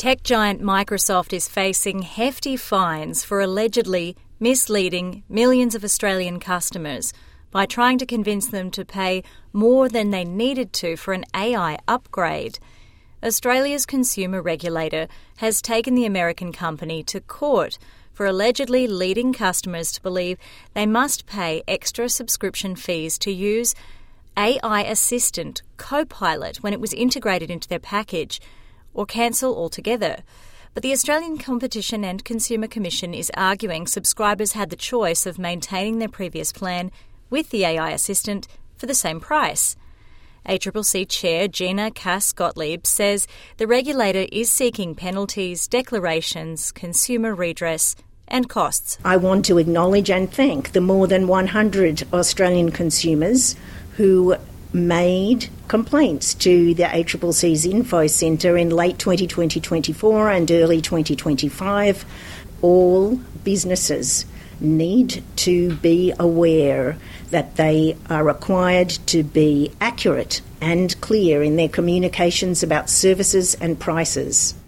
Tech giant Microsoft is facing hefty fines for allegedly misleading millions of Australian customers by trying to convince them to pay more than they needed to for an AI upgrade. Australia's consumer regulator has taken the American company to court for allegedly leading customers to believe they must pay extra subscription fees to use AI Assistant Copilot when it was integrated into their package, or cancel altogether. But the Australian Competition and Consumer Commission is arguing subscribers had the choice of maintaining their previous plan with the AI Assistant for the same price. ACCC Chair Gina Cass-Gottlieb says the regulator is seeking penalties, declarations, consumer redress and costs. I want to acknowledge and thank the more than 100 Australian consumers who made complaints to the ACCC's Info Centre in late 2024 and early 2025. All businesses need to be aware that they are required to be accurate and clear in their communications about services and prices.